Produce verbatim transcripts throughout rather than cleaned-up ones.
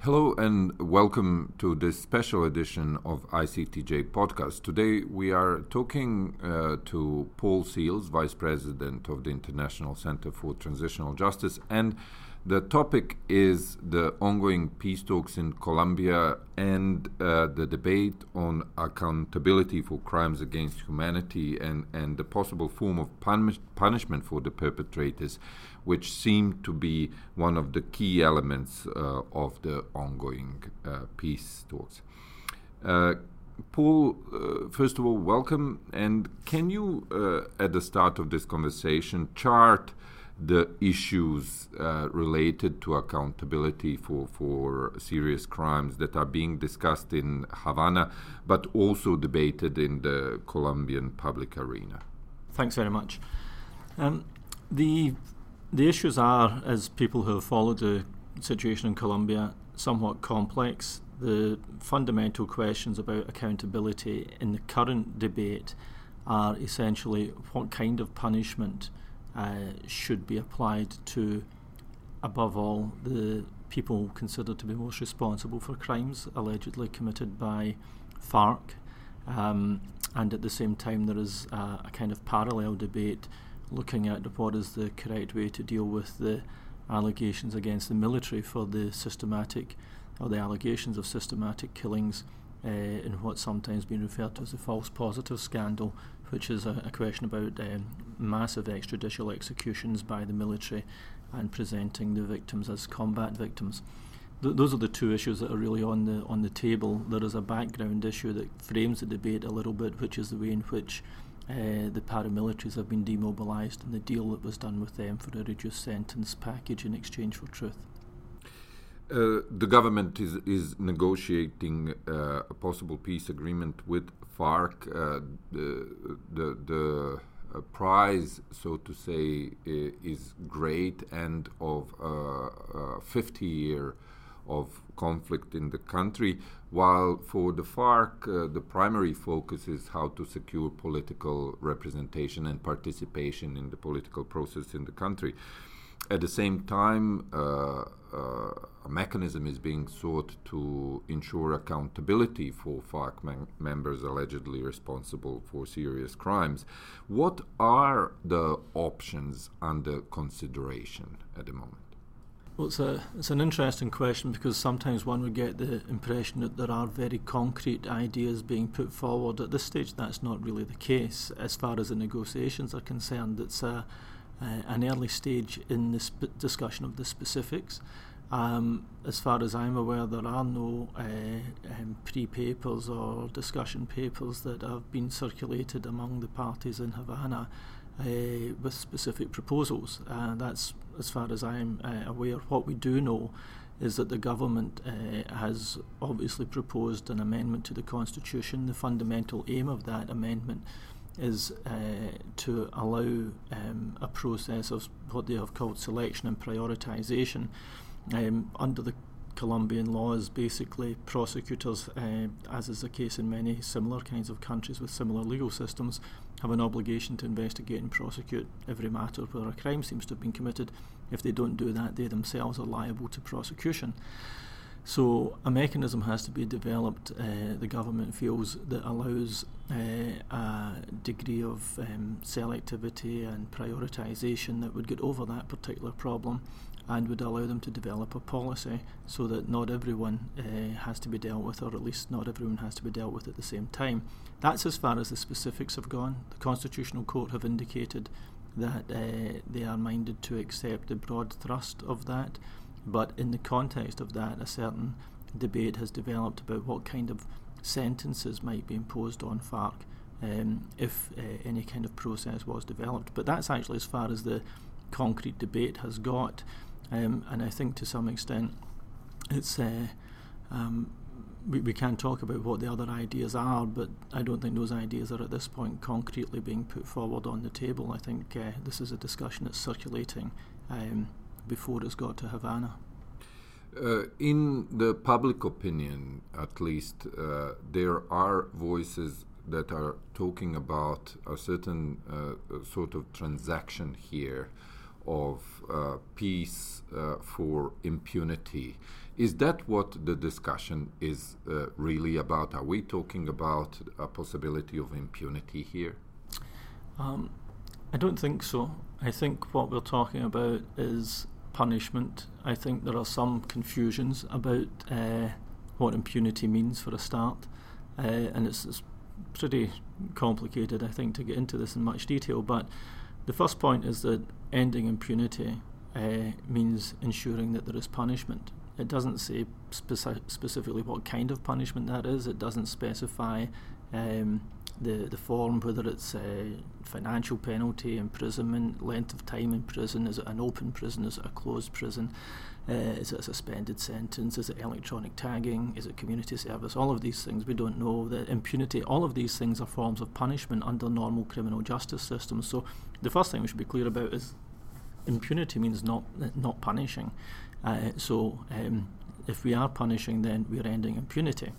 Hello and welcome to this special edition of I C T J podcast. Today we are talking uh, to Paul Seals, Vice President of the International Center for Transitional Justice, and the topic is the ongoing peace talks in Colombia and uh, the debate on accountability for crimes against humanity and, and the possible form of punish- punishment for the perpetrators, which seem to be one of the key elements uh, of the ongoing uh, peace talks. Uh, Paul, uh, first of all, welcome. And can you, uh, at the start of this conversation, chart the issues uh, related to accountability for, for serious crimes that are being discussed in Havana, but also debated in the Colombian public arena? Thanks very much. Um, the the issues are, as people who have followed the situation in Colombia, somewhat complex. The fundamental questions about accountability in the current debate are essentially what kind of punishment Uh, should be applied to, above all, the people considered to be most responsible for crimes allegedly committed by FARC. Um, and at the same time, there is uh, a kind of parallel debate looking at what is the correct way to deal with the allegations against the military for the systematic, or the allegations of systematic killings uh, in what's sometimes been referred to as the false positive scandal, which is a, a question about um, massive extrajudicial executions by the military and presenting the victims as combat victims. Th- those are the two issues that are really on the on the table. There is a background issue that frames the debate a little bit, which is the way in which uh, the paramilitaries have been demobilised and the deal that was done with them for a reduced sentence package in exchange for truth. Uh, the government is, is negotiating uh, a possible peace agreement with FARC. Uh, the the, the uh, prize, so to say, is great, and of uh, uh, fifty year of conflict in the country, while for the FARC, uh, the primary focus is how to secure political representation and participation in the political process in the country. At the same time, uh, uh, a mechanism is being sought to ensure accountability for FARC mem- members allegedly responsible for serious crimes. What are the options under consideration at the moment? Well, it's, a, it's an interesting question, because sometimes one would get the impression that there are very concrete ideas being put forward. At this stage, that's not really the case. As far as the negotiations are concerned, it's a Uh, an early stage in the sp- discussion of the specifics. Um, as far as I'm aware, there are no uh, um, pre-papers or discussion papers that have been circulated among the parties in Havana uh, with specific proposals. Uh, that's as far as I'm uh, aware. What we do know is that the government uh, has obviously proposed an amendment to the Constitution. The fundamental aim of that amendment is uh, to allow um, a process of what they have called selection and prioritization. Um, under the Colombian laws, basically prosecutors, uh, as is the case in many similar kinds of countries with similar legal systems, have an obligation to investigate and prosecute every matter where a crime seems to have been committed. If they don't do that, they themselves are liable to prosecution. So a mechanism has to be developed, uh, the government feels, that allows uh, a degree of um, selectivity and prioritisation that would get over that particular problem and would allow them to develop a policy so that not everyone uh, has to be dealt with, or at least not everyone has to be dealt with at the same time. That's as far as the specifics have gone. The Constitutional Court have indicated that uh, they are minded to accept the broad thrust of that. But in the context of that, a certain debate has developed about what kind of sentences might be imposed on FARC um, if uh, any kind of process was developed. But that's actually as far as the concrete debate has got. Um, and I think to some extent it's uh, um, we, we can talk about what the other ideas are, but I don't think those ideas are at this point concretely being put forward on the table. I think uh, this is a discussion that's circulating um, before it's got to Havana. Uh, in the public opinion, at least, uh, there are voices that are talking about a certain uh, sort of transaction here of uh, peace uh, for impunity. Is that what the discussion is uh, really about? Are we talking about a possibility of impunity here? Um, I don't think so. I think what we're talking about is punishment. I think there are some confusions about uh, what impunity means for a start, uh, and it's, it's pretty complicated, I think, to get into this in much detail. But the first point is that ending impunity uh, means ensuring that there is punishment. It doesn't say speci- specifically what kind of punishment that is. It doesn't specify um, the the form, whether it's a financial penalty, imprisonment, length of time in prison. Is it an open prison? Is it a closed prison? Uh, is it a suspended sentence? Is it electronic tagging? Is it community service? All of these things we don't know. The impunity, all of these things are forms of punishment under normal criminal justice systems. So the first thing we should be clear about is impunity means not not punishing. Uh, so um, if we are punishing, then we are ending impunity.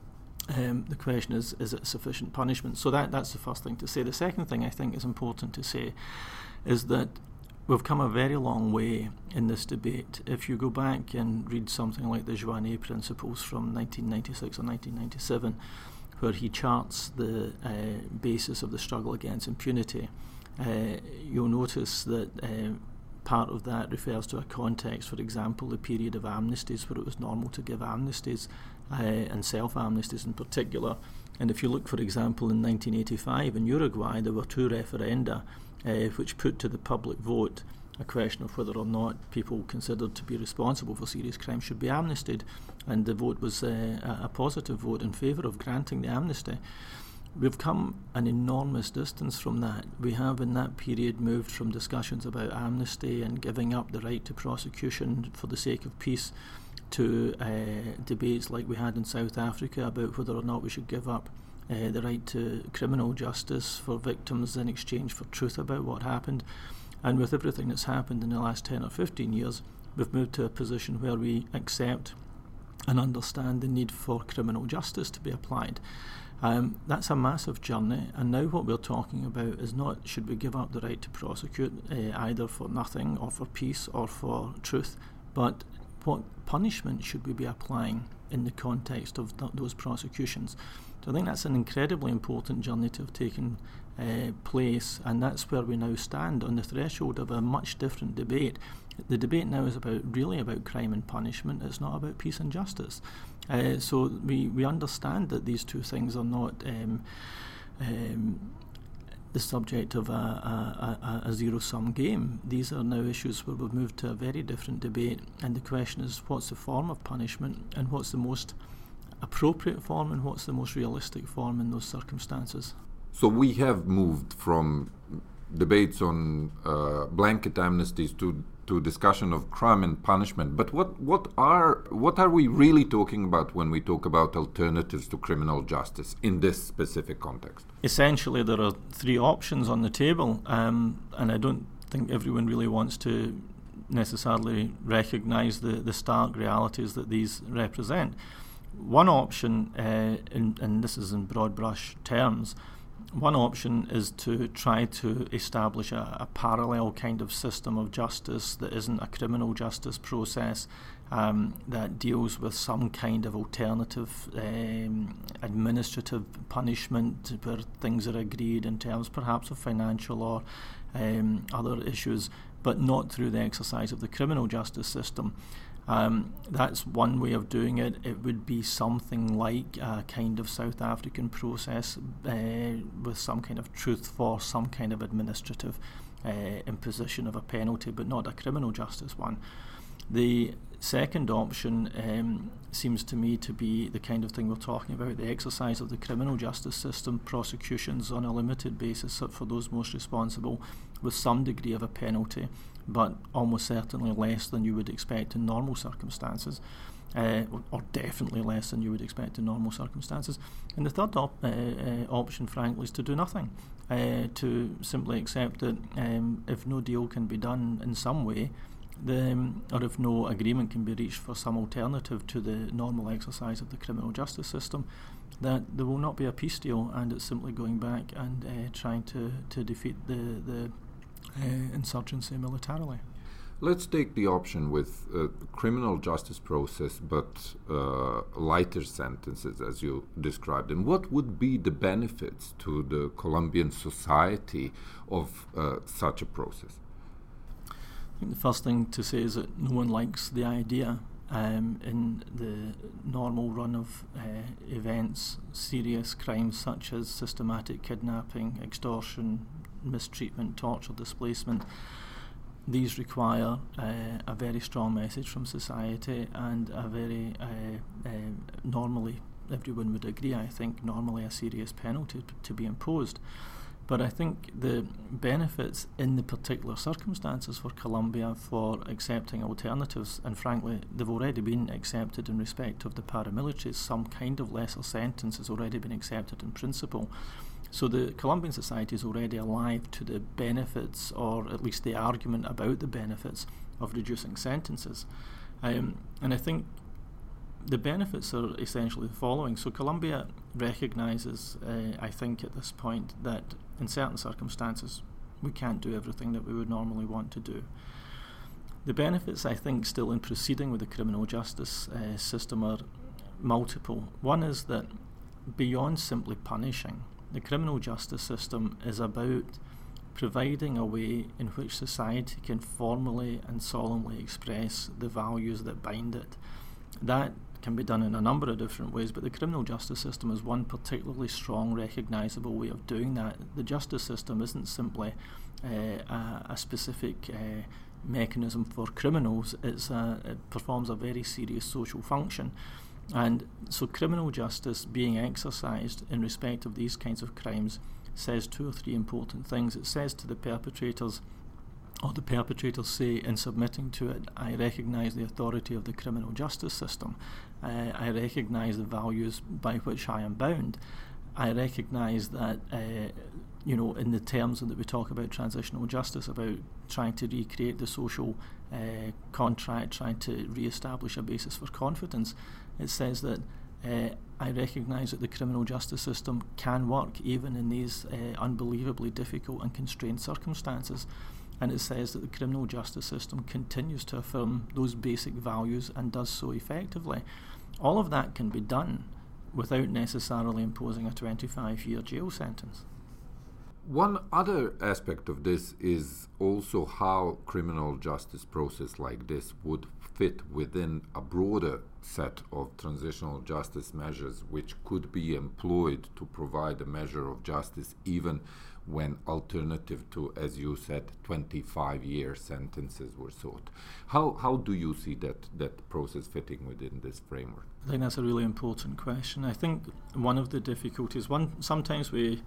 Um, the question is, is it sufficient punishment? So that that's the first thing to say. The second thing I think is important to say is that we've come a very long way in this debate. If you go back and read something like the Joannet Principles from nineteen ninety-six or nineteen ninety-seven, where he charts the uh, basis of the struggle against impunity, uh, you'll notice that uh, part of that refers to a context, for example, the period of amnesties, where it was normal to give amnesties, uh, and self-amnesties in particular. And if you look, for example, in nineteen eighty-five in Uruguay, there were two referenda uh, which put to the public vote a question of whether or not people considered to be responsible for serious crimes should be amnestied, and the vote was uh, a positive vote in favour of granting the amnesty. We've come an enormous distance from that. We have in that period moved from discussions about amnesty and giving up the right to prosecution for the sake of peace to uh, debates like we had in South Africa about whether or not we should give up uh, the right to criminal justice for victims in exchange for truth about what happened. And with everything that's happened in the last ten or fifteen years, we've moved to a position where we accept and understand the need for criminal justice to be applied. Um, that's a massive journey, and now what we're talking about is not should we give up the right to prosecute uh, either for nothing or for peace or for truth, but what punishment should we be applying in the context of th- those prosecutions. So I think that's an incredibly important journey to have taken uh, place, and that's where we now stand on the threshold of a much different debate. The debate now is about really about crime and punishment. It's not about peace and justice. Uh, so we, we understand that these two things are not um, um, the subject of a, a, a, a zero-sum game. These are now issues where we've moved to a very different debate, and the question is what's the form of punishment and what's the most appropriate form and what's the most realistic form in those circumstances. So we have moved from debates on uh, blanket amnesties to to discussion of crime and punishment. But what, what are what are we really talking about when we talk about alternatives to criminal justice in this specific context? Essentially, there are three options on the table, um, and I don't think everyone really wants to necessarily recognise the, the stark realities that these represent. One option, uh, in, and this is in broad brush terms, one option is to try to establish a, a parallel kind of system of justice that isn't a criminal justice process, um, that deals with some kind of alternative um, administrative punishment where things are agreed in terms perhaps of financial or um, other issues, but not through the exercise of the criminal justice system. Um, that's one way of doing it. It would be something like a kind of South African process uh, with some kind of truth for some kind of administrative uh, imposition of a penalty, but not a criminal justice one. The second option um, seems to me to be the kind of thing we're talking about, the exercise of the criminal justice system, prosecutions on a limited basis for those most responsible with some degree of a penalty, but almost certainly less than you would expect in normal circumstances, uh, or, or definitely less than you would expect in normal circumstances. And the third op- uh, uh, option, frankly, is to do nothing, uh, to simply accept that um, if no deal can be done in some way, the, um, or if no agreement can be reached for some alternative to the normal exercise of the criminal justice system, that there will not be a peace deal, and it's simply going back and uh, trying to, to defeat the, the uh, insurgency militarily. Let's take the option with uh, criminal justice process, but uh, lighter sentences, as you described them. What would be the benefits to the Colombian society of uh, such a process? I think the first thing to say is that no one likes the idea. Um, in the normal run of uh, events, serious crimes such as systematic kidnapping, extortion, mistreatment, torture, displacement, these require uh, a very strong message from society and a very, uh, uh, normally, everyone would agree, I think, normally a serious penalty to, to be imposed. But I think the benefits in the particular circumstances for Colombia for accepting alternatives, and frankly, they've already been accepted in respect of the paramilitaries, some kind of lesser sentence has already been accepted in principle. So the Colombian society is already alive to the benefits, or at least the argument about the benefits of reducing sentences. Um, and I think the benefits are essentially the following. So Colombia recognises, uh, I think at this point, that in certain circumstances we can't do everything that we would normally want to do. The benefits, I think, still in proceeding with the criminal justice uh, system are multiple. One is that beyond simply punishing, the criminal justice system is about providing a way in which society can formally and solemnly express the values that bind it. That can be done in a number of different ways, but the criminal justice system is one particularly strong, recognisable way of doing that. The justice system isn't simply uh, a, a specific uh, mechanism for criminals, it's a, it performs a very serious social function. And so criminal justice being exercised in respect of these kinds of crimes says two or three important things. It says to the perpetrators, or the perpetrators say in submitting to it, I recognise the authority of the criminal justice system. Uh, I recognise the values by which I am bound. I recognise that, uh, you know, in the terms that we talk about transitional justice, about trying to recreate the social uh, contract, trying to re-establish a basis for confidence, it says that uh, I recognise that the criminal justice system can work even in these uh, unbelievably difficult and constrained circumstances. And it says that the criminal justice system continues to affirm those basic values and does so effectively. All of that can be done without necessarily imposing a twenty-five year jail sentence. One other aspect of this is also how criminal justice process like this would fit within a broader set of transitional justice measures which could be employed to provide a measure of justice even when alternative to, as you said, twenty-five year sentences were sought. How how do you see that, that process fitting within this framework? I think that's a really important question. I think one of the difficulties, one sometimes we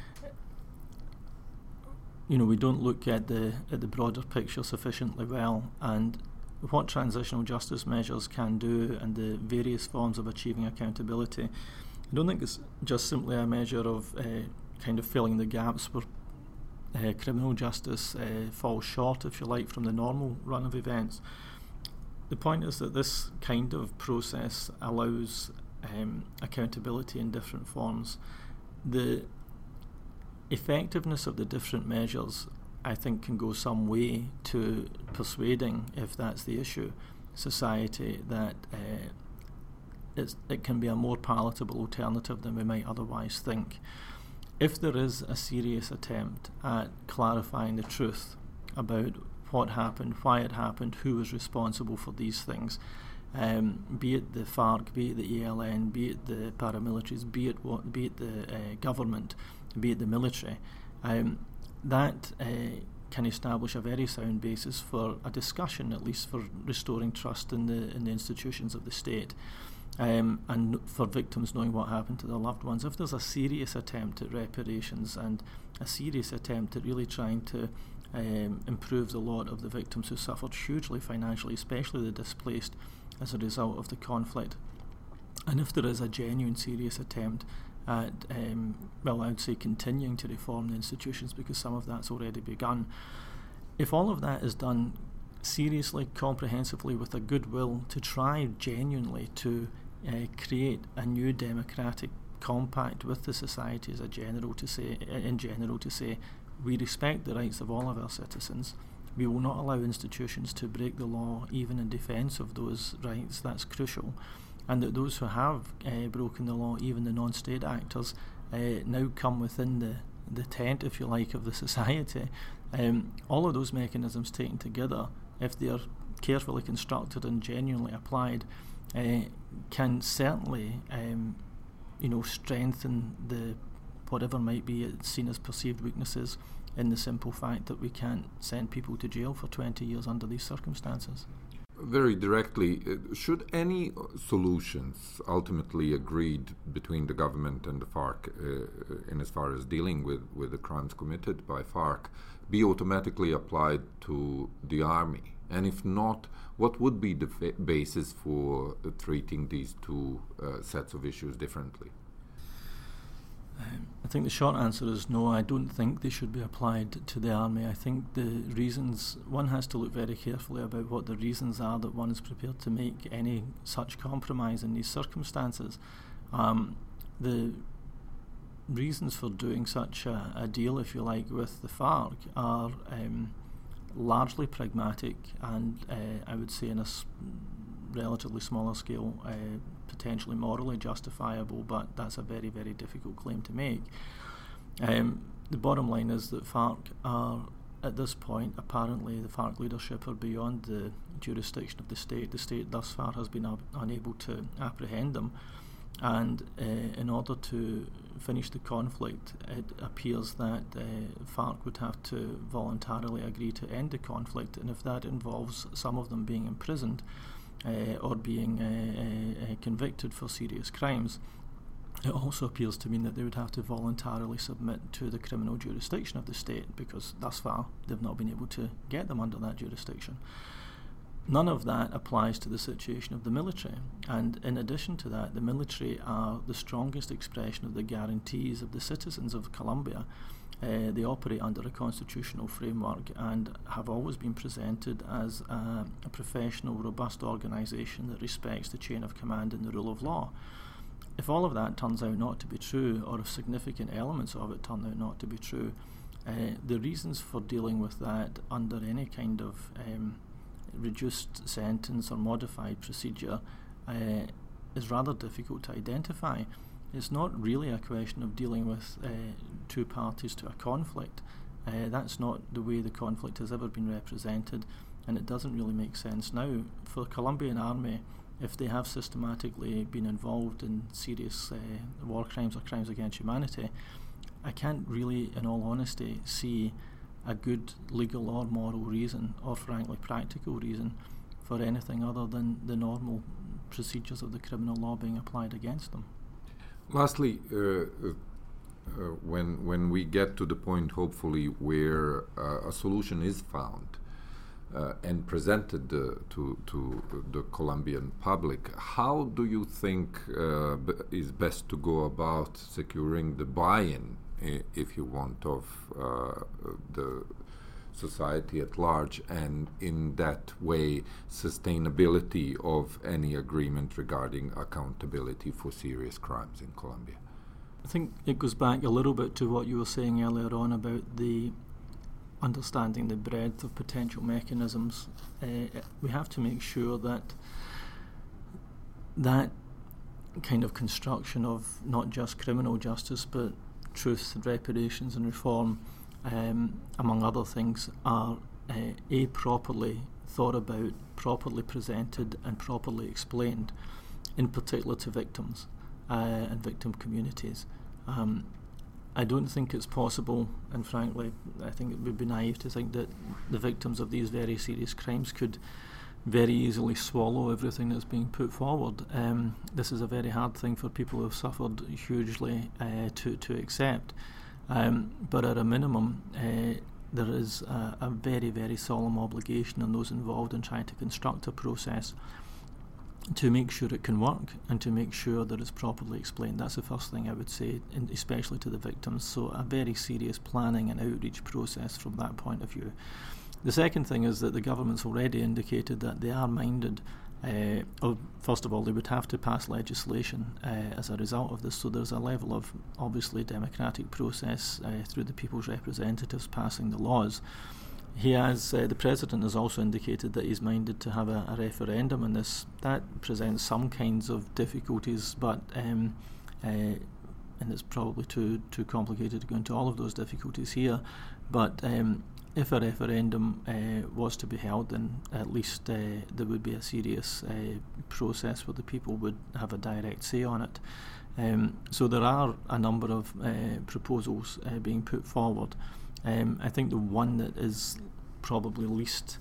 you know, we don't look at the at the broader picture sufficiently well, and what transitional justice measures can do and the various forms of achieving accountability. I don't think it's just simply a measure of uh, kind of filling the gaps where uh, criminal justice uh, falls short, if you like, from the normal run of events. The point is that this kind of process allows um, accountability in different forms. The effectiveness of the different measures, I think, can go some way to persuading, if that's the issue, society that uh, it's, it can be a more palatable alternative than we might otherwise think. If there is a serious attempt at clarifying the truth about what happened, why it happened, who was responsible for these things, um, be it the FARC, be it the E L N, be it the paramilitaries, be it what, be it the uh, government, be it the military, um, that uh, can establish a very sound basis for a discussion, at least for restoring trust in the in the institutions of the state, um, and for victims knowing what happened to their loved ones. If there's a serious attempt at reparations and a serious attempt at really trying to um, improve the lot of the victims who suffered hugely financially, especially the displaced as a result of the conflict, and if there is a genuine serious attempt at, um, well, I would say continuing to reform the institutions, because some of that's already begun. If all of that is done seriously, comprehensively, with a goodwill to try genuinely to uh, create a new democratic compact with the society as a general to say, in general to say, we respect the rights of all of our citizens, we will not allow institutions to break the law even in defence of those rights. That's crucial. And that those who have uh, broken the law, even the non-state actors, uh, now come within the, the tent, if you like, of the society. Um, all of those mechanisms taken together, if they are carefully constructed and genuinely applied, uh, can certainly um, you know, strengthen the whatever might be seen as perceived weaknesses in the simple fact that we can't send people to jail for twenty years under these circumstances. Very directly, uh, should any solutions ultimately agreed between the government and the FARC uh, in as far as dealing with, with the crimes committed by FARC be automatically applied to the army? And if not, what would be the fa- basis for uh, treating these two uh, sets of issues differently? Um, I think the short answer is no. I don't think they should be applied to the army. I think the reasons, one has to look very carefully about what the reasons are that one is prepared to make any such compromise in these circumstances. Um, the reasons for doing such a, a deal, if you like, with the FARC are um, largely pragmatic and uh, I would say in a s- relatively smaller scale uh, potentially morally justifiable, but that's a very, very difficult claim to make. Um, the bottom line is that FARC are, at this point, apparently the FARC leadership are beyond the jurisdiction of the state. The state thus far has been ab- unable to apprehend them, and uh, in order to finish the conflict, it appears that uh, FARC would have to voluntarily agree to end the conflict, and if that involves some of them being imprisoned, Uh, or being uh, uh, uh, convicted for serious crimes, it also appears to mean that they would have to voluntarily submit to the criminal jurisdiction of the state, because thus far they've not been able to get them under that jurisdiction. None of that applies to the situation of the military, and in addition to that, the military are the strongest expression of the guarantees of the citizens of Colombia. Uh, they operate under a constitutional framework and have always been presented as a, a professional, robust organisation that respects the chain of command and the rule of law. If all of that turns out not to be true, or if significant elements of it turn out not to be true, uh, the reasons for dealing with that under any kind of um, reduced sentence or modified procedure uh, is rather difficult to identify. It's not really a question of dealing with uh, two parties to a conflict. Uh, that's not the way the conflict has ever been represented, and it doesn't really make sense now. For the Colombian army, if they have systematically been involved in serious uh, war crimes or crimes against humanity, I can't really, in all honesty, see a good legal or moral reason, or frankly practical reason, for anything other than the normal procedures of the criminal law being applied against them. Lastly, uh, uh, when when we get to the point, hopefully, where uh, a solution is found uh, and presented uh, to to the Colombian public, how do you think uh, b- is best to go about securing the buy-in, I- if you want, of uh, the society at large, and in that way sustainability of any agreement regarding accountability for serious crimes in Colombia? I think it goes back a little bit to what you were saying earlier on about the understanding the breadth of potential mechanisms. Uh, we have to make sure that that kind of construction of not just criminal justice but truth, reparations and reform, Um, among other things, are uh, A, properly thought about, properly presented and properly explained, in particular to victims uh, and victim communities. Um, I don't think it's possible, and frankly I think it would be naive to think that the victims of these very serious crimes could very easily swallow everything that's being put forward. Um, this is a very hard thing for people who have suffered hugely uh, to, to accept. Um, but at a minimum, uh, there is a, a very, very solemn obligation on those involved in trying to construct a process to make sure it can work and to make sure that it's properly explained. That's the first thing I would say, and especially to the victims. So a very serious planning and outreach process from that point of view. The second thing is that the government's already indicated that they are minded Uh, of, first of all, they would have to pass legislation uh, as a result of this, so there's a level of obviously democratic process uh, through the people's representatives passing the laws. he has, uh, the President has also indicated that he's minded to have a, a referendum on this. That presents some kinds of difficulties, but um, uh, and it's probably too too complicated to go into all of those difficulties here. But um, if a referendum uh, was to be held, then at least uh, there would be a serious uh, process where the people would have a direct say on it. Um, so there are a number of uh, proposals uh, being put forward. Um, I think the one that is probably least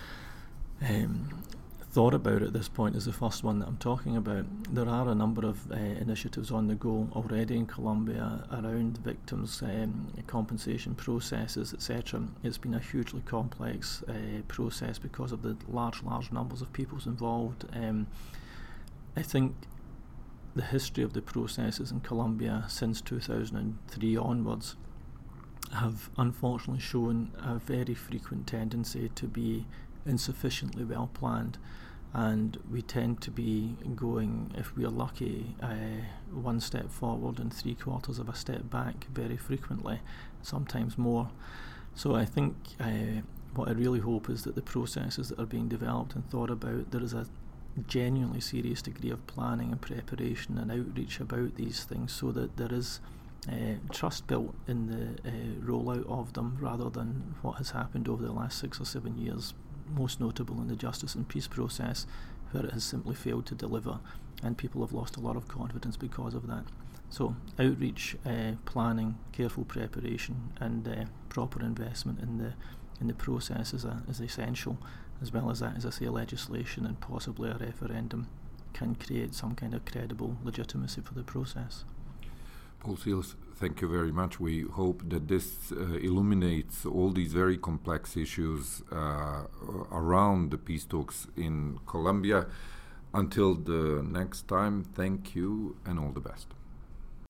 um, thought about at this point is the first one that I'm talking about. There are a number of uh, initiatives on the go already in Colombia around victims' um, compensation processes, et cetera. It's been a hugely complex uh, process because of the large, large numbers of people involved. Um, I think the history of the processes in Colombia since two thousand three onwards have unfortunately shown a very frequent tendency to be insufficiently well planned, and we tend to be going, if we are lucky, uh, one step forward and three quarters of a step back very frequently, sometimes more. So I think uh, what I really hope is that the processes that are being developed and thought about, there is a genuinely serious degree of planning and preparation and outreach about these things, so that there is uh, trust built in the uh, rollout of them, rather than what has happened over the last six or seven years, most notable in the justice and peace process, where it has simply failed to deliver, and people have lost a lot of confidence because of that. So outreach, uh, planning, careful preparation, and uh, proper investment in the in the process is, a, is essential, as well as that, as I say, legislation and possibly a referendum can create some kind of credible legitimacy for the process. Paul Seales, thank you very much. We hope that this uh, illuminates all these very complex issues uh, around the peace talks in Colombia. Until the next time, thank you and all the best.